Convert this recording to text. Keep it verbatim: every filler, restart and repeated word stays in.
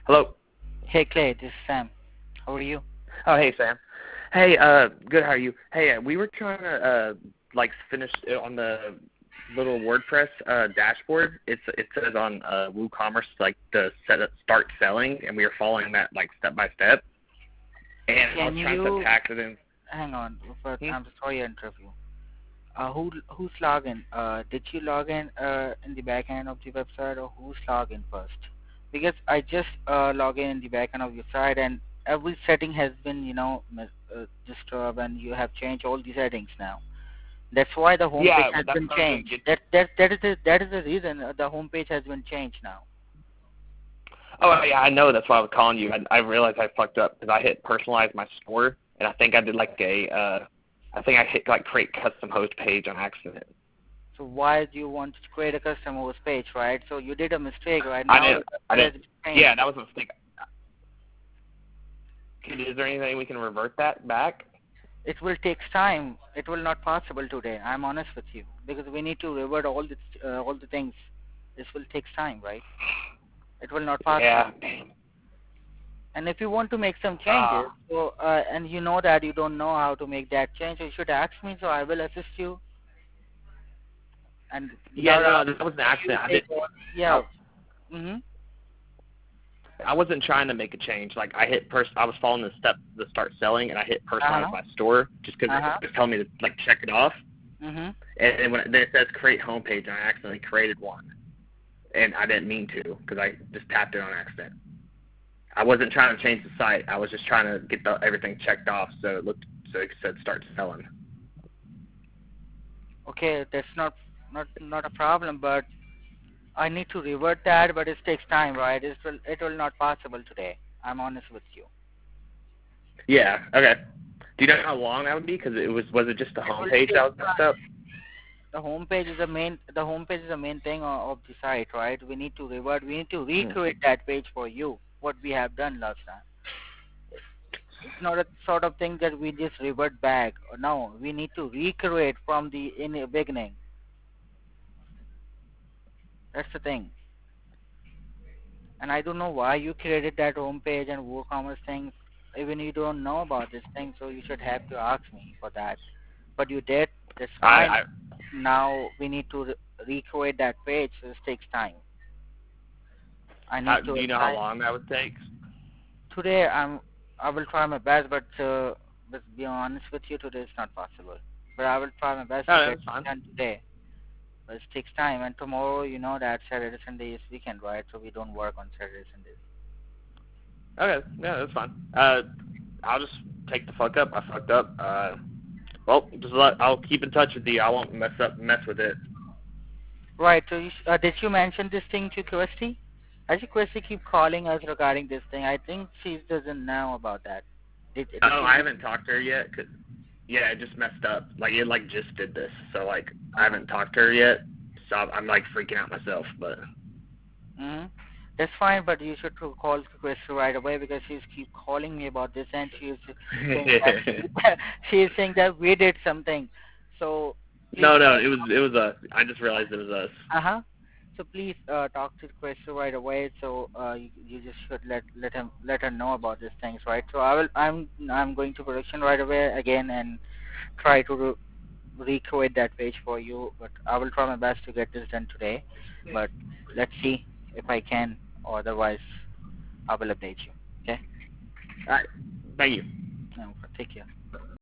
Hello. Hey Clay, this is Sam. How are you? Oh, hey Sam. Hey, uh, good. How are you? Hey, uh, we were trying to uh, like finish it on the little WordPress uh, dashboard. It's it says on uh, WooCommerce like to set up, start selling, and we were following that like step by step. And I Can was trying you to tax it in. hang on? But Hmm? I'm sorry to interrupt you. Uh, who who's login? Uh, did you log in uh, in the back end of the website, or who's login first? Because I just uh, log in in the back end of your site, and every setting has been you know mis- uh, disturbed, and you have changed all the settings now. That's why the home page Yeah, has that's been what I was gonna changed. get. That that that is the, that is the reason uh, the home page has been changed now. Oh yeah, I know. That's why I was calling you. I, I realized I fucked up because I hit personalize my store, and I think I did like a. Uh, I think I hit like create custom host page on accident. So why do you want to create a custom host page, right? So you did a mistake, right? I Now didn't. I it has didn't. changed. Yeah, that was a mistake. Can, is there anything we can revert that back? It will take time. It will not possible today. I'm honest with you because we need to revert all the uh, all the things. This will take time, right? It will not possible. Yeah. Damn. And if you want to make some changes, Ah. so uh, and you know that you don't know how to make that change, you should ask me. So I will assist you. And Yeah, without no, asking that was an you, accident. I take did. all- I, yeah. Mhm. I wasn't trying to make a change. Like I hit pers. I was following the step to start selling, and I hit Uh personalize huh. my store just because Uh huh. it was telling me to like check it off. Mhm. And then when it, then it says create homepage, and I accidentally created one, and I didn't mean to because I just tapped it on accident. I wasn't trying to change the site. I was just trying to get the, everything checked off so it looked so it said start selling. Okay, that's not not not a problem, but I need to revert that, but it takes time, right? It will it will not possible today. I'm honest with you. Yeah. Okay. Do you know how long that would be? Because it was was it just the It will homepage take that was messed up? the home page is the main the home page is the main thing of, of the site, right? We need to revert. We need to Hmm. recreate that page for you. What we have done last time. It's not a sort of thing that we just revert back. No, we need to recreate from the in the beginning. That's the thing. And I don't know why you created that home page and WooCommerce thing. Even you don't know about this thing, so you should have to ask me for that. But you did. That's I, fine. I Now we need to re- recreate that page, so this takes time. I need how, to do you know how assign. long that would take? Today I'm. I will try my best, but uh, but be honest with you, today it's not possible. But I will try my best to Oh, get that's fine. it done today. But it takes time, and tomorrow, you know that Saturday, Sunday is weekend, right? So we don't work on Saturday, Sundays. Okay, yeah, that's fine. Uh, I'll just take the fuck up. I fucked up. Uh, well, just let I'll keep in touch with you. I won't mess up mess with it. Right. So you, sh- uh, did you mention this thing to Christy? Actually, Christy keep calling us regarding this thing. I think she doesn't know about that. Did did Oh, she I mention? haven't talked to her yet. 'Cause yeah, it just messed up. Like it like just did this. So like I haven't talked to her yet. So I'm, I'm like freaking out myself. But Mm-hmm. That's fine, but you should to call Christy right away because she's keep calling me about this, and she is saying that she is saying that we did something. So please. no, no, it was it was us. I just realized it was us. Uh huh. So please uh, talk to Christy right away. So uh, you, you just should let let him let her know about these things, right? So I will. I'm I'm going to production right away again and try to re- recreate that page for you. But I will try my best to get this done today. But let's see if I can, or otherwise I will update you. Okay? All right, thank you. No, take care.